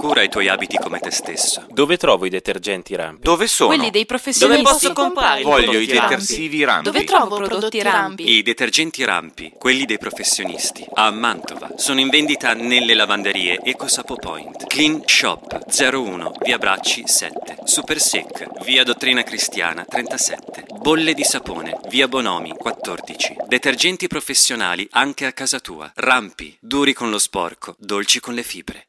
cura ai tuoi abiti come te stesso. Dove trovo i detergenti Rampi? Dove sono? Quelli dei professionisti. Dove posso comprare Voglio i prodotti Rampi? detersivi Rampi. Dove trovo prodotti Rampi? I detergenti Rampi, quelli dei professionisti, a Mantova. Sono in vendita nelle lavanderie EcoSapo Point. Clean Shop 01, via Bracci 7. Super Sec, via Dottrina Cristiana 37. Bolle di sapone, via Bonomi 14. Detergenti professionali anche a casa tua. Rampi, duri con lo sporco, dolci con le fibre.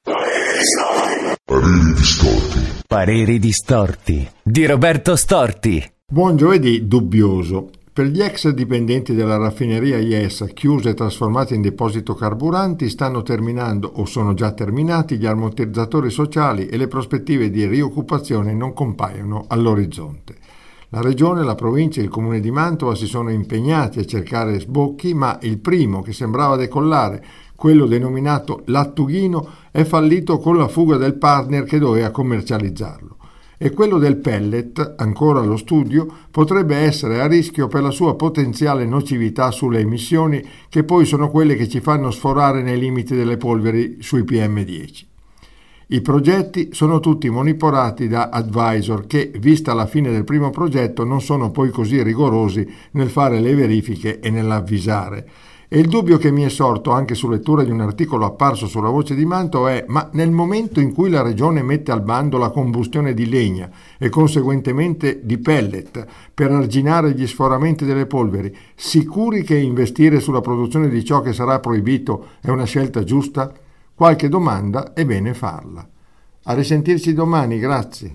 Pareri distorti di Roberto Storti. Buon giovedì dubbioso. Per gli ex dipendenti della raffineria IES chiusa e trasformata in deposito carburanti stanno terminando o sono già terminati gli ammortizzatori sociali e le prospettive di rioccupazione non compaiono all'orizzonte. La Regione, la Provincia e il Comune di Mantova si sono impegnati a cercare sbocchi, ma il primo, che sembrava decollare, quello denominato Lattughino, è fallito con la fuga del partner che doveva commercializzarlo. E quello del pellet, ancora allo studio, potrebbe essere a rischio per la sua potenziale nocività sulle emissioni, che poi sono quelle che ci fanno sforare nei limiti delle polveri sui PM10. I progetti sono tutti monitorati da advisor che, vista la fine del primo progetto, non sono poi così rigorosi nel fare le verifiche e nell'avvisare. E il dubbio che mi è sorto anche su lettura di un articolo apparso sulla Voce di Mantova è: ma nel momento in cui la Regione mette al bando la combustione di legna e conseguentemente di pellet per arginare gli sforamenti delle polveri, sicuri che investire sulla produzione di ciò che sarà proibito è una scelta giusta? Qualche domanda è bene farla. A risentirci domani, grazie.